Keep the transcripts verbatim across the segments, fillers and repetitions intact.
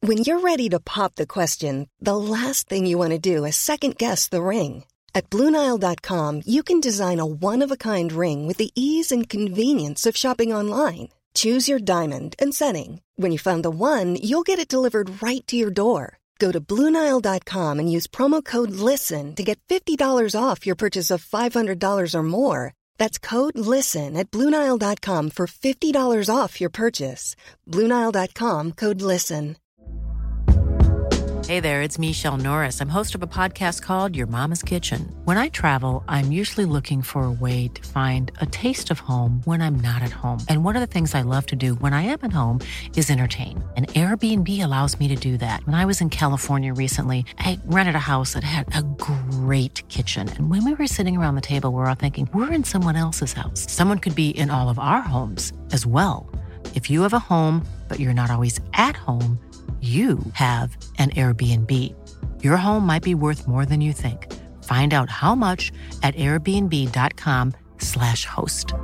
When you're ready to pop the question, the last thing you want to do is second-guess the ring. At Blue Nile dot com, you can design a one-of-a-kind ring with the ease and convenience of shopping online. Choose your diamond and setting. When you find the one, you'll get it delivered right to your door. Go to Blue Nile dot com and use promo code LISTEN to get fifty dollars off your purchase of five hundred dollars or more. That's code LISTEN at Blue Nile dot com for fifty dollars off your purchase. Blue Nile dot com, code LISTEN. Hey there, it's Michelle Norris. I'm host of a podcast called Your Mama's Kitchen. When I travel, I'm usually looking for a way to find a taste of home when I'm not at home. And one of the things I love to do when I am at home is entertain. And Airbnb allows me to do that. When I was in California recently, I rented a house that had a great kitchen. And when we were sitting around the table, we were all thinking, we're in someone else's house. Someone could be in all of our homes as well. If you have a home, but you're not always at home, you have an Airbnb. Your home might be worth more than you think. Find out how much at airbnb.com slash host.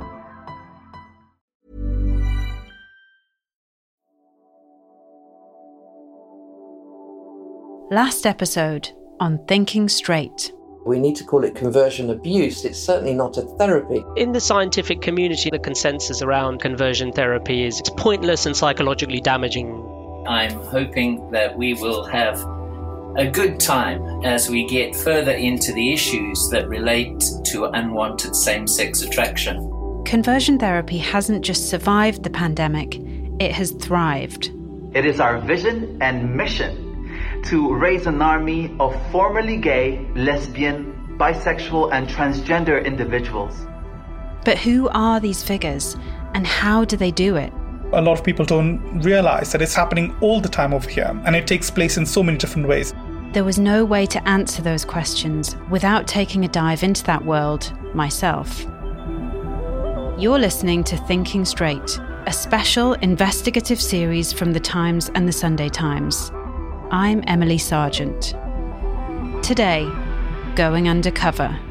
Last episode on Thinking Straight. We need to call it conversion abuse. It's certainly not a therapy. In the scientific community, the consensus around conversion therapy is it's pointless and psychologically damaging. I'm hoping that we will have a good time as we get further into the issues that relate to unwanted same-sex attraction. Conversion therapy hasn't just survived the pandemic, it has thrived. It is our vision and mission to raise an army of formerly gay, lesbian, bisexual, and transgender individuals. But who are these figures, and how do they do it? A lot of people don't realize that it's happening all the time over here, and it takes place in so many different ways. There was no way to answer those questions without taking a dive into that world myself. You're listening to Thinking Straight, a special investigative series from The Times and The Sunday Times. I'm Emily Sargent. Today, going undercover.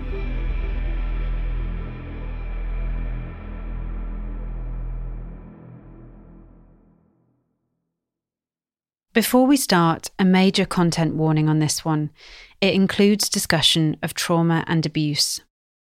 Before we start, a major content warning on this one. It includes discussion of trauma and abuse.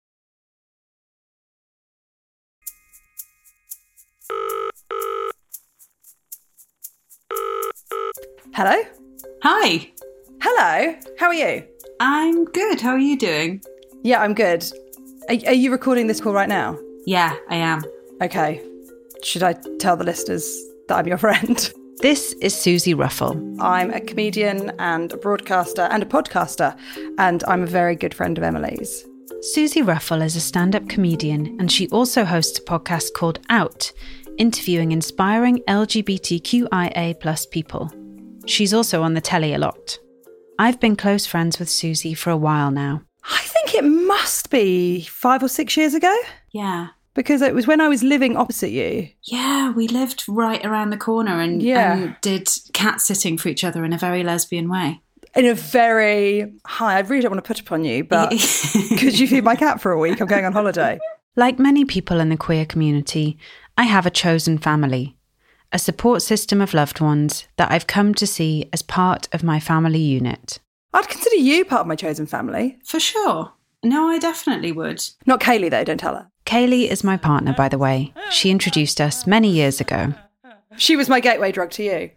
Hello? Hi. Hello. How are you? I'm good. How are you doing? Yeah, I'm good. Are, are you recording this call right now? Yeah, I am. Okay. Should I tell the listeners that I'm your friend? This is Susie Ruffle. I'm a comedian and a broadcaster and a podcaster, and I'm a very good friend of Emily's. Susie Ruffle is a stand-up comedian, and she also hosts a podcast called Out, interviewing inspiring L G B T Q I A plus people. She's also on the telly a lot. I've been close friends with Susie for a while now. I think it must be five or six years ago. Yeah. Because it was when I was living opposite you. Yeah, we lived right around the corner and, yeah. and did cat sitting for each other in a very lesbian way. In a very, hi, I really don't want to put upon you, but could you feed my cat for a week? I'm going on holiday. Like many people in the queer community, I have a chosen family, a support system of loved ones that I've come to see as part of my family unit. I'd consider you part of my chosen family. For sure. No, I definitely would. Not Kaylee, though, don't tell her. Kaylee is my partner, by the way. She introduced us many years ago. She was my gateway drug to you.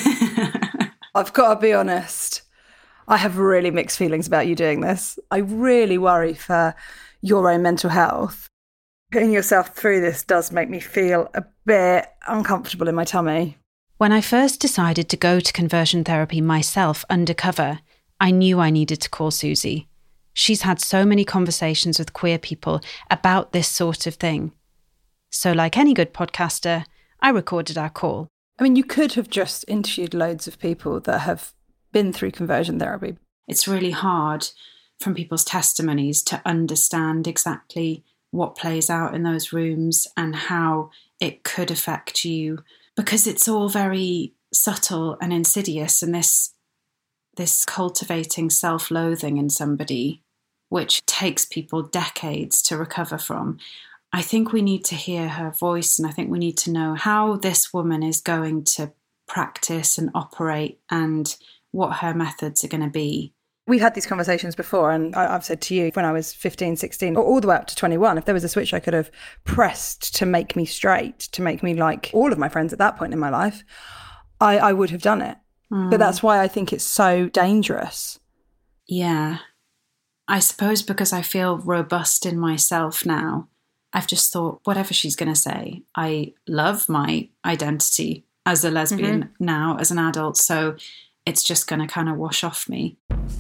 I've got to be honest. I have really mixed feelings about you doing this. I really worry for your own mental health. Putting yourself through this does make me feel a bit uncomfortable in my tummy. When I first decided to go to conversion therapy myself undercover, I knew I needed to call Susie. She's had so many conversations with queer people about this sort of thing. So like any good podcaster, I recorded our call. I mean, you could have just interviewed loads of people that have been through conversion therapy. It's really hard from people's testimonies to understand exactly what plays out in those rooms and how it could affect you, because it's all very subtle and insidious, and this this cultivating self-loathing in somebody, which takes people decades to recover from. I think we need to hear her voice, and I think we need to know how this woman is going to practice and operate and what her methods are going to be. We've had these conversations before, and I've said to you when I was fifteen, sixteen, or all the way up to twenty-one, if there was a switch I could have pressed to make me straight, to make me like all of my friends at that point in my life, I, I would have done it. Mm. But that's why I think it's so dangerous. Yeah. I suppose because I feel robust in myself now, I've just thought, whatever she's going to say, I love my identity as a lesbian mm-hmm. now, as an adult, so it's just going to kind of wash off me.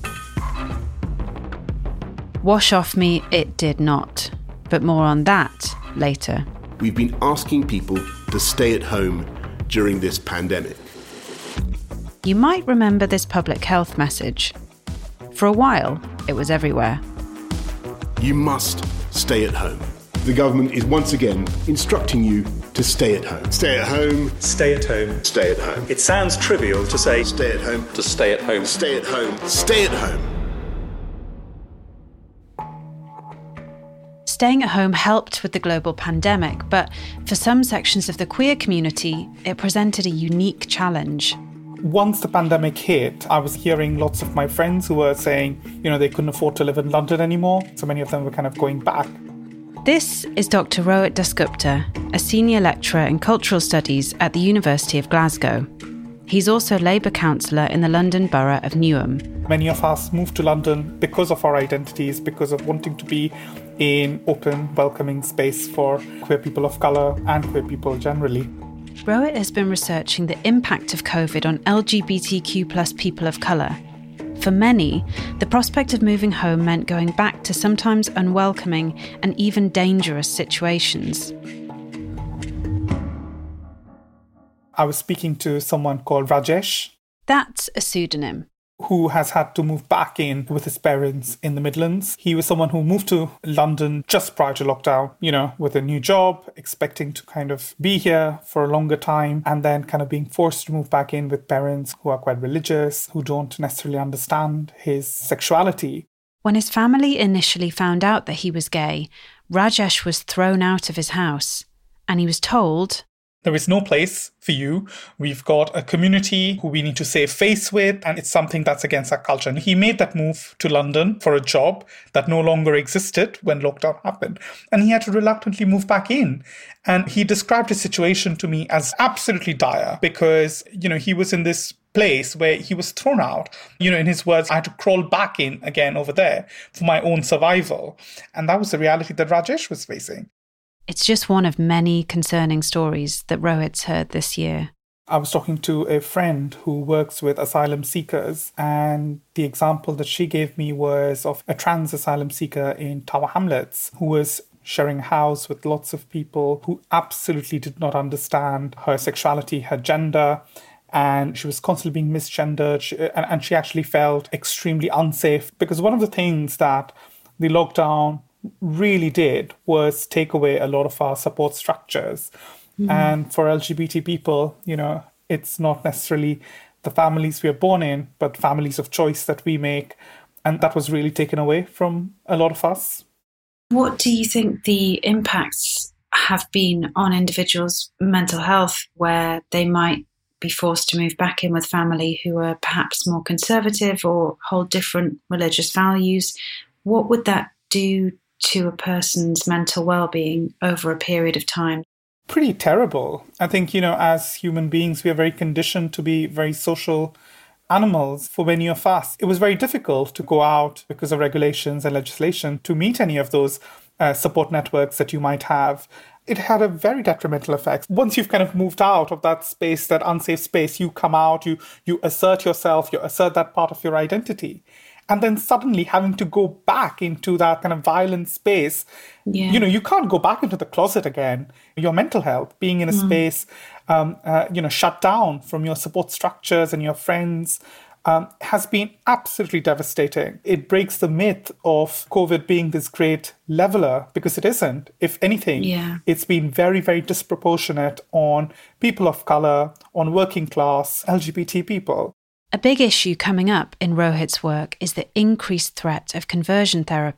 Wash off me it did not, but more on that later. We've been asking people to stay at home during this pandemic. You might remember this public health message. For a while, it was everywhere. You must stay at home. The government is once again instructing you to stay at home. Stay at home. Stay at home. Stay at home. It sounds trivial to say stay at home. To stay at home. Stay at home. Stay at home. Staying at home helped with the global pandemic, but for some sections of the queer community, it presented a unique challenge. Once the pandemic hit, I was hearing lots of my friends who were saying, you know, they couldn't afford to live in London anymore. So many of them were kind of going back. This is Doctor Rohit Dasgupta, a senior lecturer in cultural studies at the University of Glasgow. He's also Labour councillor in the London Borough of Newham. Many of us moved to London because of our identities, because of wanting to be in open, welcoming space for queer people of colour and queer people generally. Rohit has been researching the impact of COVID on L G B T Q plus people of colour. For many, the prospect of moving home meant going back to sometimes unwelcoming and even dangerous situations. I was speaking to someone called Rajesh. That's a pseudonym. Who has had to move back in with his parents in the Midlands. He was someone who moved to London just prior to lockdown, you know, with a new job, expecting to kind of be here for a longer time, and then kind of being forced to move back in with parents who are quite religious, who don't necessarily understand his sexuality. When his family initially found out that he was gay, Rajesh was thrown out of his house, and he was told, there is no place for you. We've got a community who we need to save face with, and it's something that's against our culture. And he made that move to London for a job that no longer existed when lockdown happened. And he had to reluctantly move back in. And he described his situation to me as absolutely dire because, you know, he was in this place where he was thrown out. You know, in his words, I had to crawl back in again over there for my own survival. And that was the reality that Rajesh was facing. It's just one of many concerning stories that Rohit's heard this year. I was talking to a friend who works with asylum seekers, and the example that she gave me was of a trans asylum seeker in Tower Hamlets who was sharing a house with lots of people who absolutely did not understand her sexuality, her gender, and she was constantly being misgendered, she, and, and she actually felt extremely unsafe because one of the things that the lockdown really did was take away a lot of our support structures. Mm. And for L G B T people, you know, it's not necessarily the families we are born in, but families of choice that we make. And that was really taken away from a lot of us. What do you think the impacts have been on individuals' mental health where they might be forced to move back in with family who are perhaps more conservative or hold different religious values? What would that do to a person's mental well-being over a period of time? Pretty terrible. I think, you know, as human beings, we are very conditioned to be very social animals. For many of us, it was very difficult to go out because of regulations and legislation to meet any of those uh, support networks that you might have. It had a very detrimental effect. Once you've kind of moved out of that space, that unsafe space, you come out, you you assert yourself, you assert that part of your identity. And then suddenly having to go back into that kind of violent space, yeah. you know, you can't go back into the closet again. Your mental health, being in a mm. space, um, uh, you know, shut down from your support structures and your friends, um, has been absolutely devastating. It breaks the myth of COVID being this great leveler, because it isn't. If anything, yeah. it's been very, very disproportionate on people of colour, on working class, L G B T people. A big issue coming up in Rohit's work is the increased threat of conversion therapy.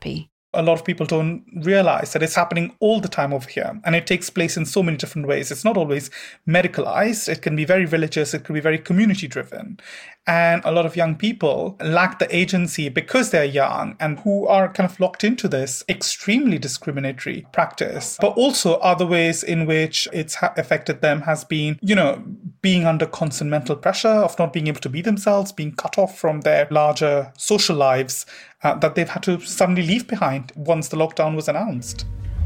A lot of people don't realize that it's happening all the time over here. And it takes place in so many different ways. It's not always medicalized. It can be very religious. It can be very community driven. And a lot of young people lack the agency because they're young and who are kind of locked into this extremely discriminatory practice. But also other ways in which it's ha- affected them has been, you know, being under constant mental pressure of not being able to be themselves, being cut off from their larger social lives uh, that they've had to suddenly leave behind once the lockdown was announced.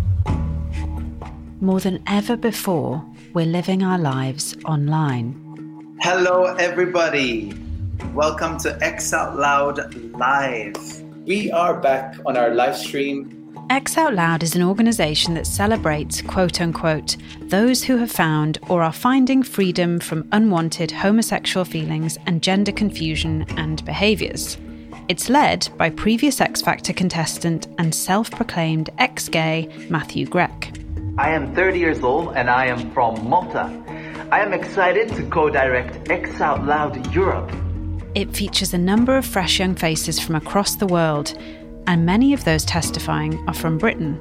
More than ever before, we're living our lives online. Hello, everybody. Welcome to X Out Loud Live. We are back on our live stream. X Out Loud is an organisation that celebrates, quote-unquote, those who have found or are finding freedom from unwanted homosexual feelings and gender confusion and behaviours. It's led by previous X Factor contestant and self-proclaimed ex-gay Matthew Grech. I am thirty years old and I am from Malta. I am excited to co-direct X Out Loud Europe. It features a number of fresh young faces from across the world, and many of those testifying are from Britain.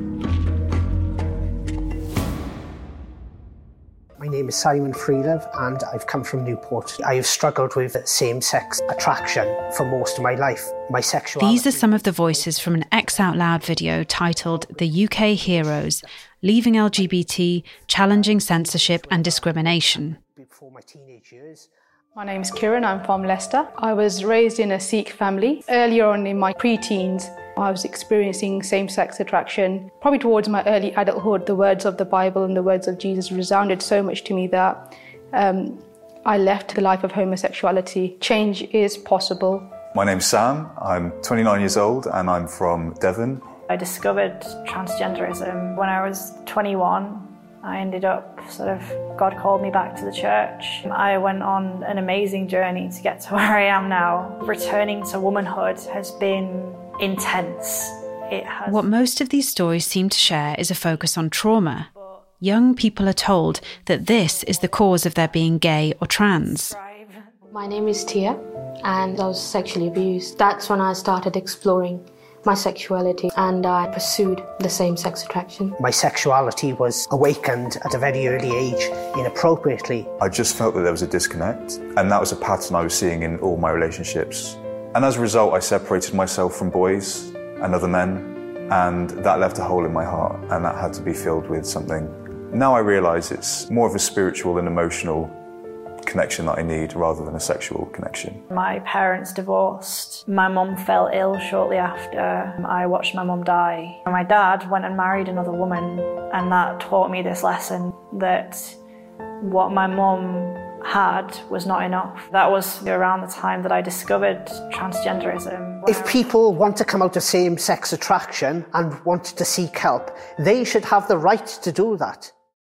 My name is Simon Freelive and I've come from Newport. I have struggled with same-sex attraction for most of my life. My sexuality... These are some of the voices from an X Out Loud video titled The U K Heroes, Leaving L G B T, Challenging Censorship and Discrimination. Before my teenage years... My name is Kieran, I'm from Leicester. I was raised in a Sikh family. Earlier on in my pre-teens, I was experiencing same-sex attraction. Probably towards my early adulthood, the words of the Bible and the words of Jesus resounded so much to me that um, I left the life of homosexuality. Change is possible. My name's Sam, I'm twenty-nine years old and I'm from Devon. I discovered transgenderism when I was twenty-one. I ended up sort of, God called me back to the church. I went on an amazing journey to get to where I am now. Returning to womanhood has been intense. It has... What most of these stories seem to share is a focus on trauma. Young people are told that this is the cause of their being gay or trans. My name is Tia and I was sexually abused. That's when I started exploring my sexuality and I pursued the same-sex attraction. My sexuality was awakened at a very early age, inappropriately. I just felt that there was a disconnect, and that was a pattern I was seeing in all my relationships. And as a result, I separated myself from boys and other men, and that left a hole in my heart, and that had to be filled with something. Now I realise it's more of a spiritual and emotional connection that I need rather than a sexual connection. My parents divorced. My mum fell ill shortly after. I watched my mum die. My dad went and married another woman, and that taught me this lesson that what my mum had was not enough. That was around the time that I discovered transgenderism. If people want to come out of same-sex attraction and want to seek help, they should have the right to do that.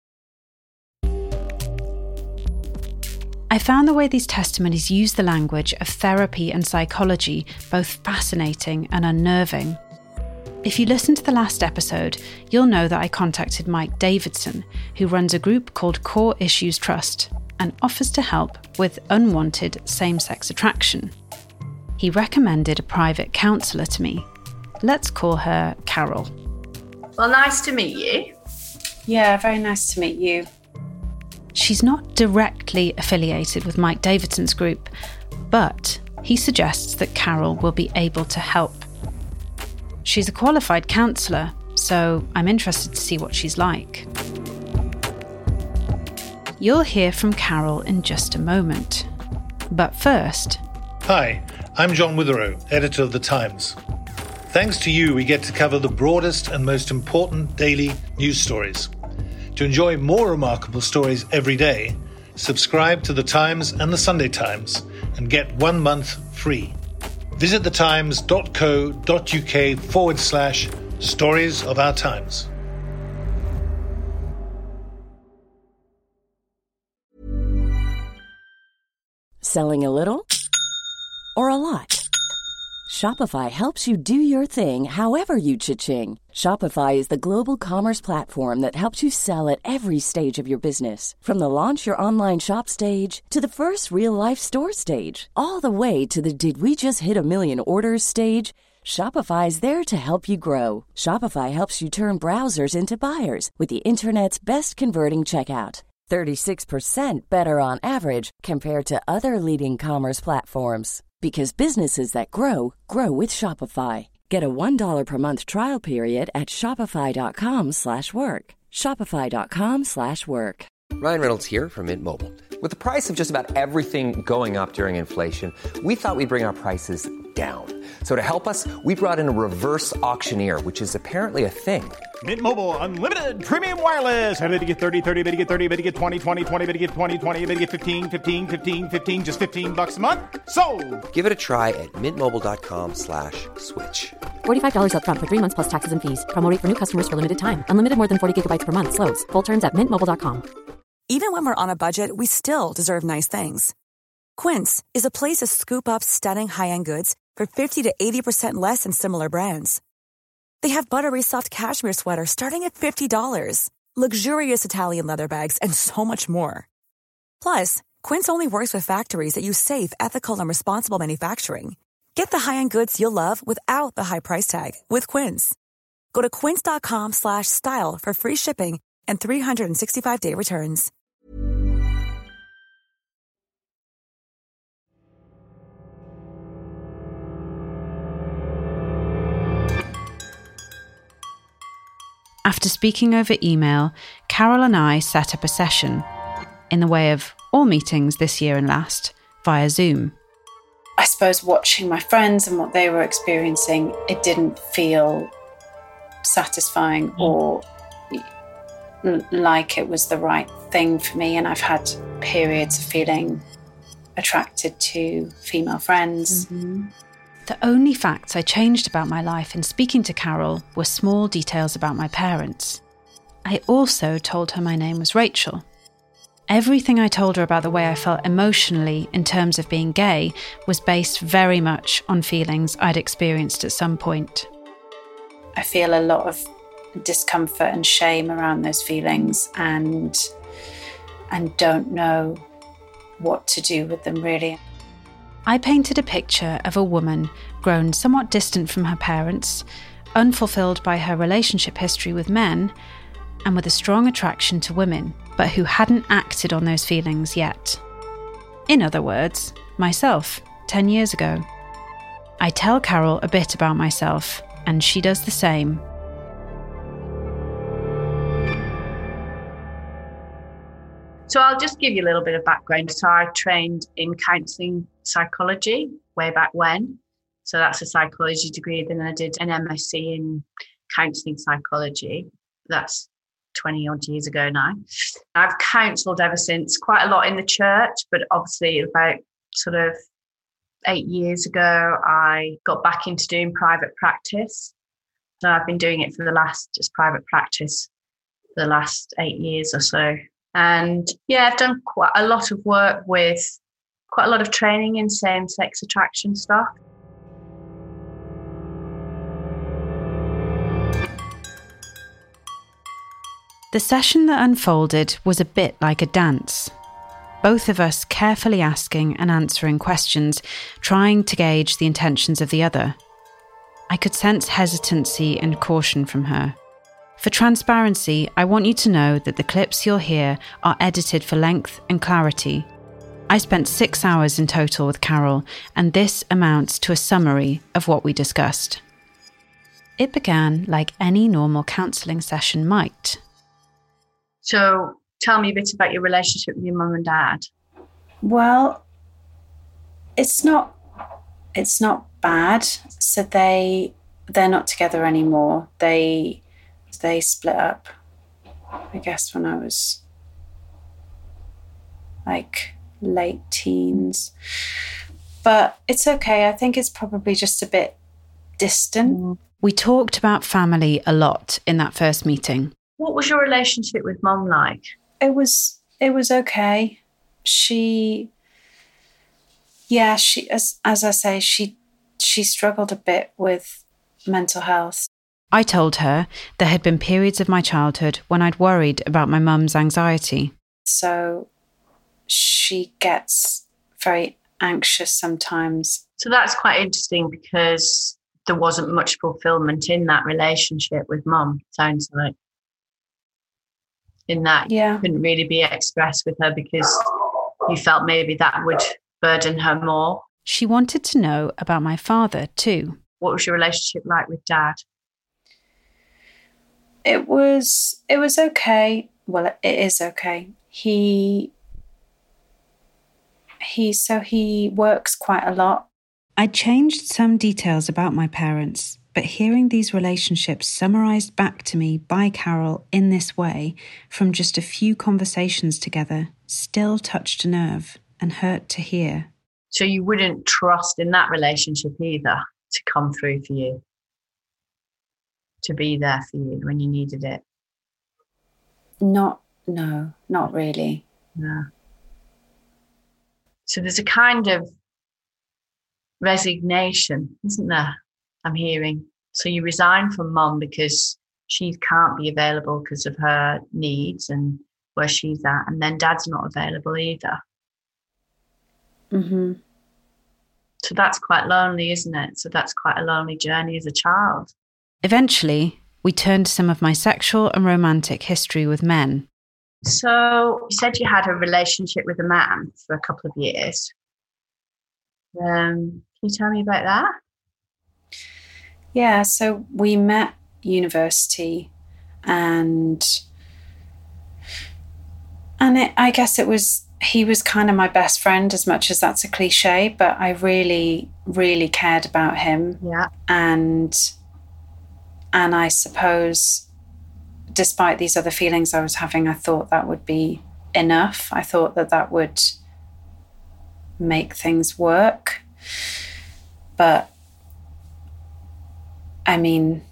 I found the way these testimonies use the language of therapy and psychology both fascinating and unnerving. If you listened to the last episode, you'll know that I contacted Mike Davidson, who runs a group called Core Issues Trust and offers to help with unwanted same-sex attraction. He recommended a private counsellor to me. Let's call her Carol. Well, nice to meet you. Yeah, very nice to meet you. She's not directly affiliated with Mike Davidson's group, but he suggests that Carol will be able to help. She's a qualified counsellor, so I'm interested to see what she's like. You'll hear from Carol in just a moment. But first... Hi, I'm John Witherow, editor of The Times. Thanks to you, we get to cover the broadest and most important daily news stories. To enjoy more remarkable stories every day, subscribe to The Times and The Sunday Times and get one month free. Visit thetimes.co.uk forward slash stories of our times. Selling a little or a lot? Shopify helps you do your thing however you cha-ching. Shopify is the global commerce platform that helps you sell at every stage of your business. From the launch your online shop stage to the first real life store stage, all the way to the did we just hit a million orders stage. Shopify is there to help you grow. Shopify helps you turn browsers into buyers with the internet's best converting checkout. thirty-six percent better on average compared to other leading commerce platforms. Because businesses that grow, grow with Shopify. Get a one dollar per month trial period at shopify.com slash work. Shopify.com slash work. Ryan Reynolds here from Mint Mobile. With the price of just about everything going up during inflation, we thought we'd bring our prices down. So to help us, we brought in a reverse auctioneer, which is apparently a thing. Mint Mobile Unlimited Premium Wireless. How to get thirty, thirty, bit to get thirty, bit to get twenty, twenty, twenty, bit to get twenty, twenty, bit to get fifteen, fifteen, fifteen, fifteen, just fifteen bucks a month? Sold! Give it a try at mintmobile.com slash switch. forty-five dollars up front for three months plus taxes and fees. Promo rate for new customers for limited time. Unlimited more than forty gigabytes per month. Slows full terms at mint mobile dot com. Even when we're on a budget, we still deserve nice things. Quince is a place to scoop up stunning high-end goods for fifty to eighty percent less than similar brands. They have buttery soft cashmere sweaters starting at fifty dollars, luxurious Italian leather bags, and so much more. Plus, Quince only works with factories that use safe, ethical, and responsible manufacturing. Get the high-end goods you'll love without the high price tag with Quince. Go to quince.com slash style for free shipping and three sixty-five day returns. After speaking over email, Carol and I set up a session, in the way of all meetings this year and last, via Zoom. I suppose watching my friends and what they were experiencing, it didn't feel satisfying mm. or l- like it was the right thing for me. And I've had periods of feeling attracted to female friends. Mm-hmm. The only facts I changed about my life in speaking to Carol were small details about my parents. I also told her my name was Rachel. Everything I told her about the way I felt emotionally in terms of being gay was based very much on feelings I'd experienced at some point. I feel a lot of discomfort and shame around those feelings and, and don't know what to do with them really. I painted a picture of a woman grown somewhat distant from her parents, unfulfilled by her relationship history with men, and with a strong attraction to women, but who hadn't acted on those feelings yet. In other words, myself, ten years ago. I tell Carol a bit about myself, and she does the same. So I'll just give you a little bit of background. So I trained in counselling psychology way back when. So that's a psychology degree. Then I did an M S c in counselling psychology. That's twenty odd years ago now. I've counselled ever since, quite a lot in the church, but obviously about sort of eight years ago, I got back into doing private practice. So I've been doing it for the last, just private practice, the last eight years or so. And yeah, I've done quite a lot of work with quite a lot of training in same-sex attraction stuff. The session that unfolded was a bit like a dance. Both of us carefully asking and answering questions, trying to gauge the intentions of the other. I could sense hesitancy and caution from her. For transparency, I want you to know that the clips you'll hear are edited for length and clarity. I spent six hours in total with Carol, and this amounts to a summary of what we discussed. It began like any normal counselling session might. So tell me a bit about your relationship with your mum and dad. Well, it's not it's not bad. So they they're not together anymore. They they split up, I guess, when I was like late teens. But it's okay. I think it's probably just a bit distant. We talked about family a lot in that first meeting. What was your relationship with mum like? It was it was okay. She yeah, she as as I say, she she struggled a bit with mental health. I told her there had been periods of my childhood when I'd worried about my mum's anxiety. So she gets very anxious sometimes. So that's quite interesting because there wasn't much fulfillment in that relationship with mum, sounds like. In that yeah. you couldn't really be expressed with her because you felt maybe that would burden her more. She wanted to know about my father too. What was your relationship like with Dad? It was, it was okay. Well, it is okay. He, he, so he works quite a lot. I changed some details about my parents, but hearing these relationships summarised back to me by Carol in this way, from just a few conversations together, still touched a nerve and hurt to hear. So you wouldn't trust in that relationship either to come through for you, to be there for you when you needed it? Not, no, not really. No. So there's a kind of resignation, isn't there? I'm hearing. So you resign from mum because she can't be available because of her needs and where she's at, and then Dad's not available either. Mm-hmm. So that's quite lonely, isn't it? So that's quite a lonely journey as a child. Eventually, we turned to some of my sexual and romantic history with men. So you said you had a relationship with a man for a couple of years. Um, can you tell me about that? Yeah, so we met university, and and it, I guess it was, he was kind of my best friend, as much as that's a cliche, but I really, really cared about him. Yeah. And and I suppose, despite these other feelings I was having, I thought that would be enough. I thought that that would make things work. But I mean,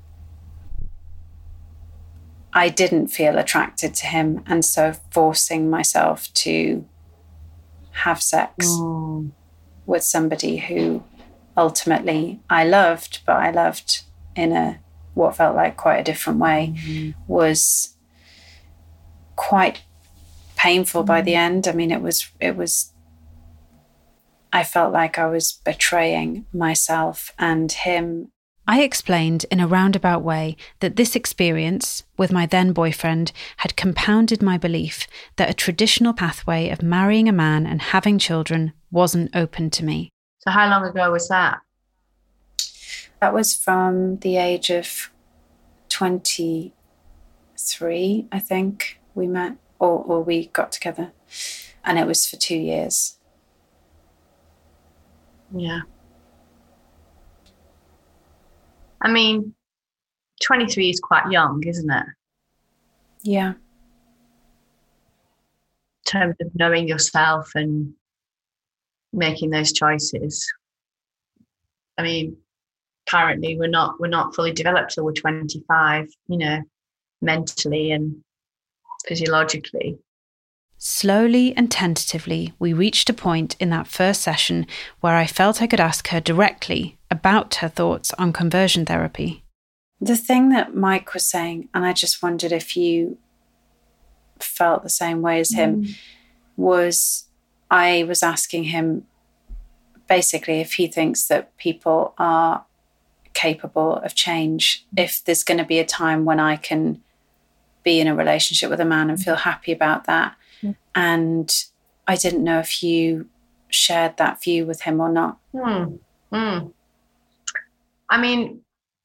I didn't feel attracted to him, and so forcing myself to have sex mm. with somebody who ultimately I loved, but I loved in a what felt like quite a different way, mm-hmm. was quite painful mm. by the end. I mean, it was, it was, I felt like I was betraying myself and him. I explained in a roundabout way that this experience with my then boyfriend had compounded my belief that a traditional pathway of marrying a man and having children wasn't open to me. So how long ago was that? That was from the age of twenty-three, I think we met, or, or we got together. And it was for two years. Yeah. I mean, twenty-three is quite young, isn't it? Yeah. In terms of knowing yourself and making those choices. I mean, apparently we're not we're not fully developed till we're twenty-five, you know, mentally and physiologically. Slowly and tentatively, we reached a point in that first session where I felt I could ask her directly about her thoughts on conversion therapy. The thing that Mike was saying, and I just wondered if you felt the same way as him, mm. was I was asking him basically if he thinks that people are capable of change, if there's going to be a time when I can be in a relationship with a man and feel happy about that. Mm. And I didn't know if you shared that view with him or not. Mm. Mm. I mean,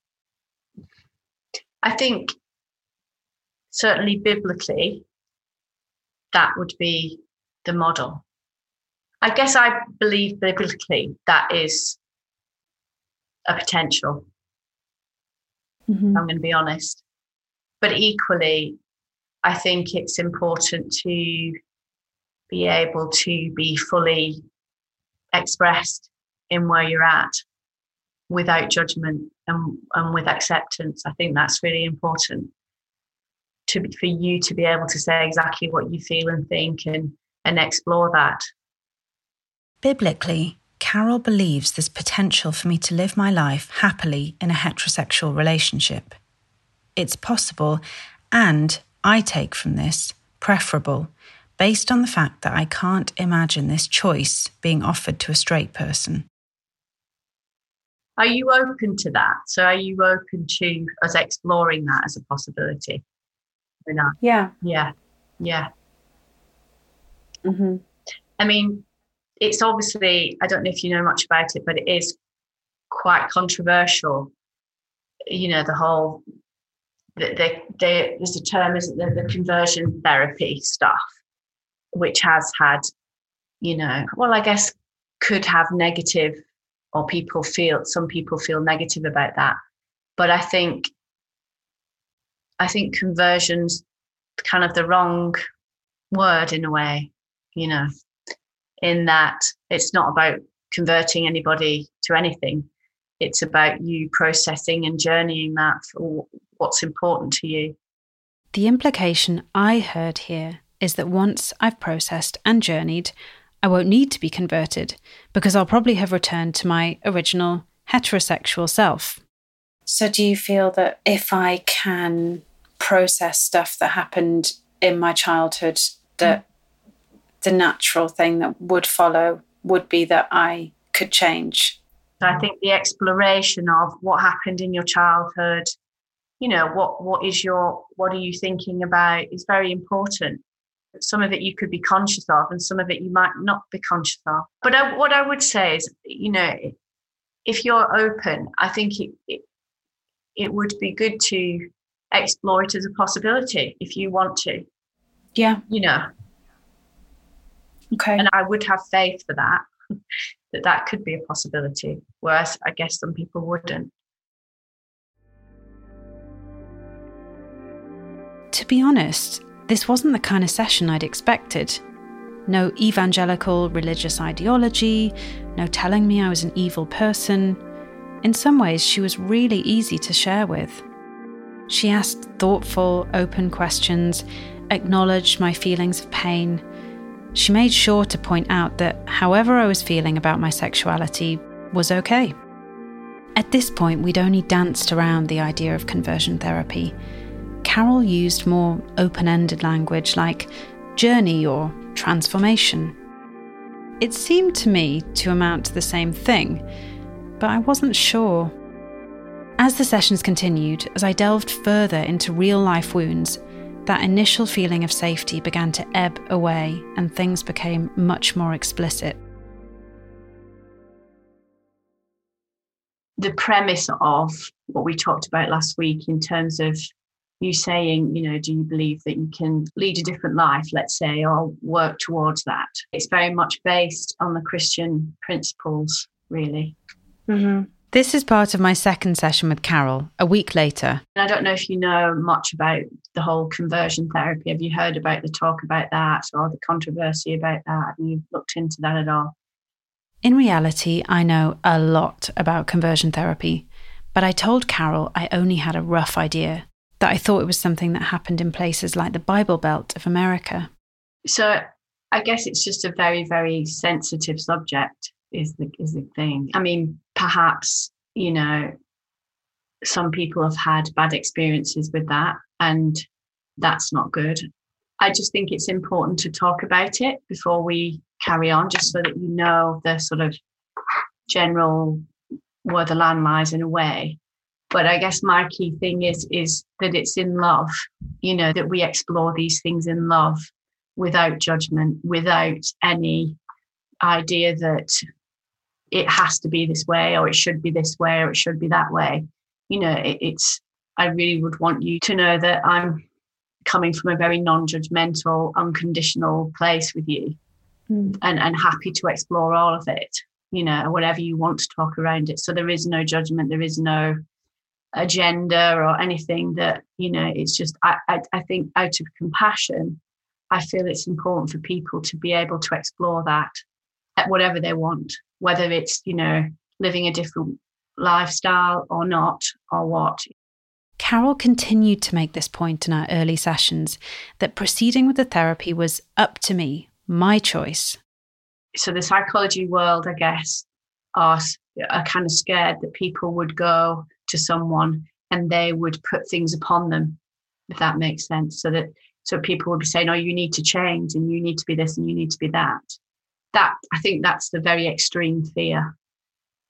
I think certainly biblically, that would be the model. I guess I believe biblically that is a potential. Mm-hmm. I'm going to be honest. But equally, I think it's important to be able to be fully expressed in where you're at without judgment and, and with acceptance. I think that's really important to for you to be able to say exactly what you feel and think and, and explore that. Biblically, Carol believes there's potential for me to live my life happily in a heterosexual relationship. It's possible, and I take from this, preferable, based on the fact that I can't imagine this choice being offered to a straight person. Are you open to that? So are you open to us exploring that as a possibility? Or not? Yeah. Yeah. Yeah. Mm-hmm. I mean, it's obviously, I don't know if you know much about it, but it is quite controversial. You know, the whole, the, the, the, there's a term, isn't there, the conversion therapy stuff, which has had, you know, well, I guess could have negative, or people feel, some people feel negative about that. But I think, I think conversion's kind of the wrong word in a way, you know, in that it's not about converting anybody to anything. It's about you processing and journeying that for what's important to you. The implication I heard here is that once I've processed and journeyed, I won't need to be converted because I'll probably have returned to my original heterosexual self. So do you feel that if I can process stuff that happened in my childhood, that the natural thing that would follow would be that I could change? I think the exploration of what happened in your childhood, you know, what what is your, what are you thinking about is very important. Some of it you could be conscious of and some of it you might not be conscious of. But I, what I would say is, you know, if you're open, I think it, it it would be good to explore it as a possibility if you want to. Yeah. You know. Okay. And I would have faith for that, that that could be a possibility, whereas I guess some people wouldn't. To be honest, this wasn't the kind of session I'd expected. No evangelical religious ideology, no telling me I was an evil person. In some ways, she was really easy to share with. She asked thoughtful, open questions, acknowledged my feelings of pain. She made sure to point out that however I was feeling about my sexuality was okay. At this point, we'd only danced around the idea of conversion therapy. Carol used more open-ended language like journey or transformation. It seemed to me to amount to the same thing, but I wasn't sure. As the sessions continued, as I delved further into real-life wounds, that initial feeling of safety began to ebb away and things became much more explicit. The premise of what we talked about last week in terms of you saying, you know, do you believe that you can lead a different life, let's say, or work towards that? It's very much based on the Christian principles, really. Mm-hmm. This is part of my second session with Carol, a week later. I don't know if you know much about the whole conversion therapy. Have you heard about the talk about that or the controversy about that? Have you looked into that at all? In reality, I know a lot about conversion therapy, but I told Carol I only had a rough idea, that I thought it was something that happened in places like the Bible Belt of America. So I guess it's just a very, very sensitive subject is the is the thing. I mean, perhaps, you know, some people have had bad experiences with that and that's not good. I just think it's important to talk about it before we carry on, just so that you know the sort of general where the land lies in a way. But I guess my key thing is is that it's in love, you know, that we explore these things in love without judgment, without any idea that it has to be this way or it should be this way or it should be that way. You know, it, it's, I really would want you to know that I'm coming from a very non-judgmental, unconditional place with you mm. and, and happy to explore all of it, you know, whatever you want to talk around it. So there is no judgment, there is no agenda or anything that, you know, it's just, I, I, I think out of compassion, I feel it's important for people to be able to explore that at whatever they want, whether it's, you know, living a different lifestyle or not, or what. Carol continued to make this point in our early sessions, that proceeding with the therapy was up to me, my choice. So the psychology world, I guess, are, are kind of scared that people would go to someone and they would put things upon them, if that makes sense. So that so people would be saying, oh, you need to change and you need to be this and you need to be that. That, I think that's the very extreme fear.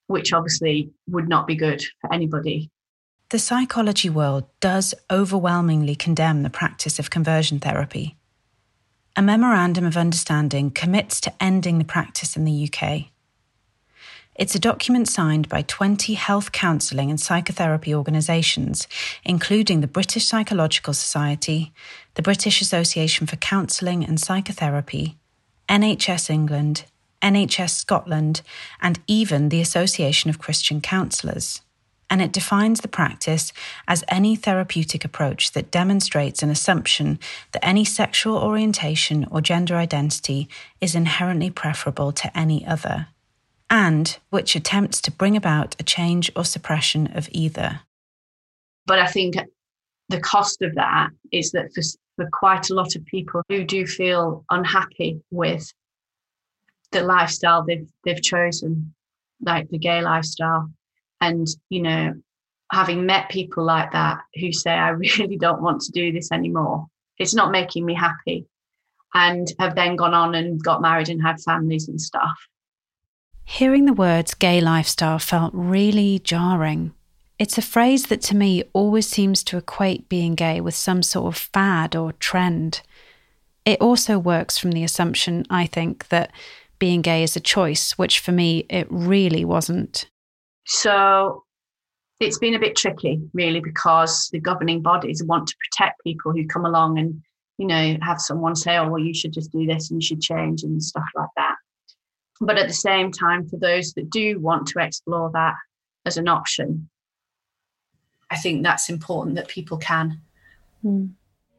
which obviously would not be good for anybody. The psychology world does overwhelmingly condemn the practice of conversion therapy. A memorandum of understanding commits to ending the practice in the U K. It's a document signed by twenty health counselling and psychotherapy organisations, including the British Psychological Society, the British Association for Counselling and Psychotherapy, N H S England, N H S Scotland, and even the Association of Christian Counsellors. And it defines the practice as any therapeutic approach that demonstrates an assumption that any sexual orientation or gender identity is inherently preferable to any other, and which attempts to bring about a change or suppression of either. But I think the cost of that is that for, for quite a lot of people who do feel unhappy with the lifestyle they've they've chosen, like the gay lifestyle, and, you know, having met people like that who say, I really don't want to do this anymore, it's not making me happy, and have then gone on and got married and had families and stuff. Hearing the words gay lifestyle felt really jarring. It's a phrase that to me always seems to equate being gay with some sort of fad or trend. It also works from the assumption, I think, that being gay is a choice, which for me, it really wasn't. So it's been a bit tricky, really, because the governing bodies want to protect people who come along and, you know, have someone say, oh, well, you should just do this and you should change and stuff like that. But at the same time, for those that do want to explore that as an option, I think that's important that people can. Mm.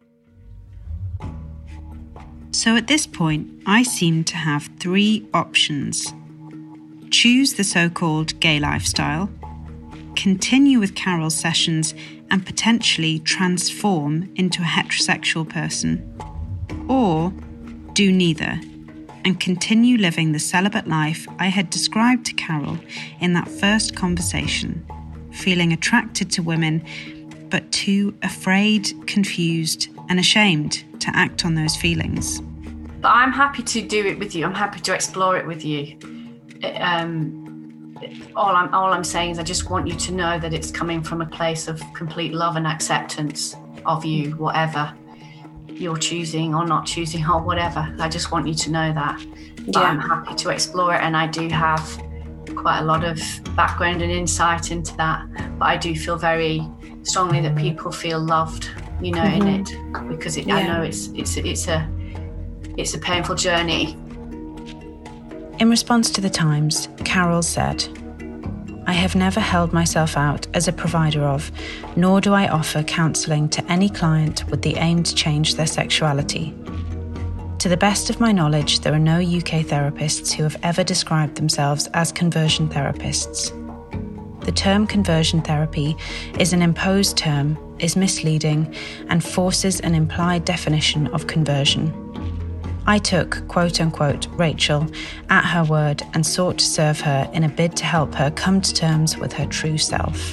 So at this point, I seem to have three options. Choose the so-called gay lifestyle, continue with Carol's sessions and potentially transform into a heterosexual person, or do neither and continue living the celibate life I had described to Carol in that first conversation, feeling attracted to women, but too afraid, confused and ashamed to act on those feelings. But I'm happy to do it with you. I'm happy to explore it with you. Um, all I'm all I'm saying is I just want you to know that it's coming from a place of complete love and acceptance of you, whatever you're choosing or not choosing or whatever. I just want you to know that. But yeah. I'm happy to explore it, and I do have quite a lot of background and insight into that. But I do feel very strongly that people feel loved, you know, mm-hmm. in it, because it, yeah. I know it's it's it's a it's a painful journey. In response to the Times, Carol said, I have never held myself out as a provider of, nor do I offer counselling to any client with the aim to change their sexuality. To the best of my knowledge, there are no U K therapists who have ever described themselves as conversion therapists. The term conversion therapy is an imposed term, is misleading, and forces an implied definition of conversion. I took, quote-unquote, Rachel at her word and sought to serve her in a bid to help her come to terms with her true self.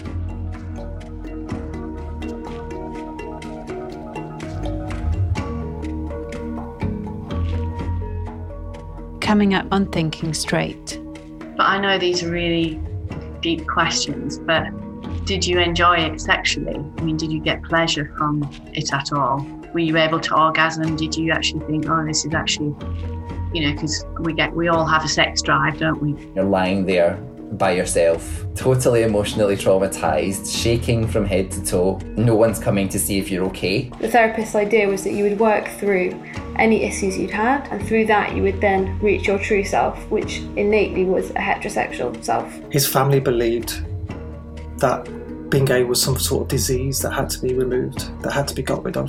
Coming up on Thinking Straight. But I know these are really deep questions, but did you enjoy it sexually? I mean, did you get pleasure from it at all? Were you able to orgasm? Did you actually think, oh, this is actually, you know, because we get, we all have a sex drive, don't we? You're lying there by yourself, totally emotionally traumatised, shaking from head to toe. No one's coming to see if you're okay. The therapist's idea was that you would work through any issues you'd had, and through that you would then reach your true self, which innately was a heterosexual self. His family believed that being gay was some sort of disease that had to be removed, that had to be got rid of.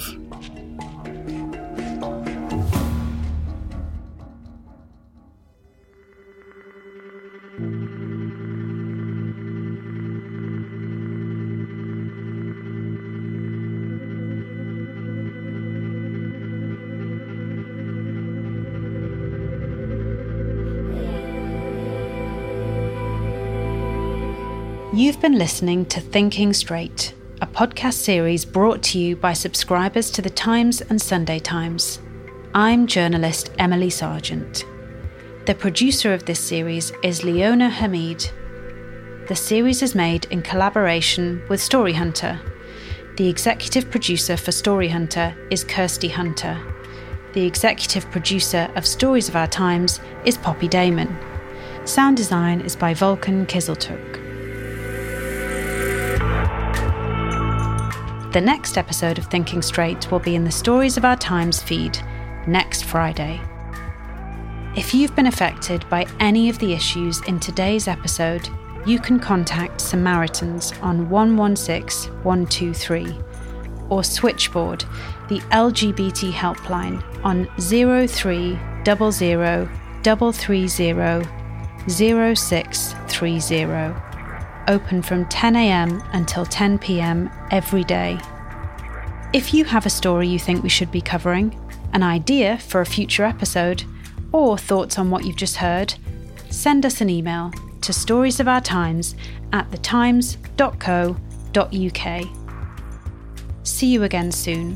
You've been listening to Thinking Straight, a podcast series brought to you by subscribers to The Times and Sunday Times. I'm journalist Emily Sargent. The producer of this series is Leona Hamid. The series is made in collaboration with Story Hunter. The executive producer for Story Hunter is Kirsty Hunter. The executive producer of Stories of Our Times is Poppy Damon. Sound design is by Volkan Kizeltuk. The next episode of Thinking Straight will be in the Stories of Our Times feed next Friday. If you've been affected by any of the issues in today's episode, you can contact Samaritans on one one six one two three or Switchboard, the L G B T helpline, on zero three zero zero three three zero zero six three zero. Open from ten a.m. until ten p.m. every day. If you have a story you think we should be covering, an idea for a future episode, or thoughts on what you've just heard, send us an email to storiesofourtimes at thetimes dot co dot uk. See you again soon.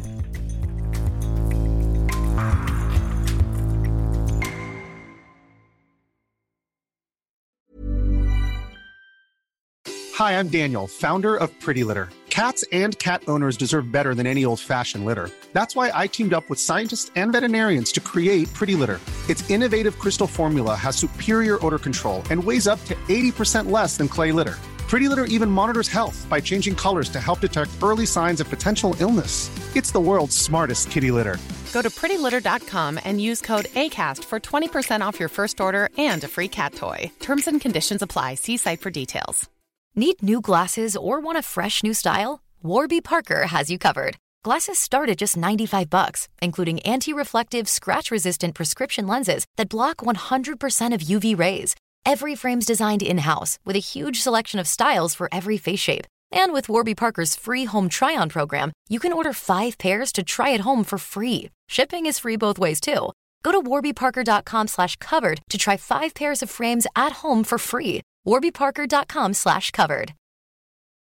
Hi, I'm Daniel, founder of Pretty Litter. Cats and cat owners deserve better than any old-fashioned litter. That's why I teamed up with scientists and veterinarians to create Pretty Litter. Its innovative crystal formula has superior odor control and weighs up to eighty percent less than clay litter. Pretty Litter even monitors health by changing colors to help detect early signs of potential illness. It's the world's smartest kitty litter. Go to pretty litter dot com and use code ACAST for twenty percent off your first order and a free cat toy. Terms and conditions apply. See site for details. Need new glasses or want a fresh new style? Warby Parker has you covered. Glasses start at just ninety-five bucks, including anti-reflective, scratch-resistant prescription lenses that block one hundred percent of U V rays. Every frame's designed in-house with a huge selection of styles for every face shape. And with Warby Parker's free home try-on program, you can order five pairs to try at home for free. Shipping is free both ways, too. Go to warby parker dot com slash covered to try five pairs of frames at home for free. warby parker dot com slash covered.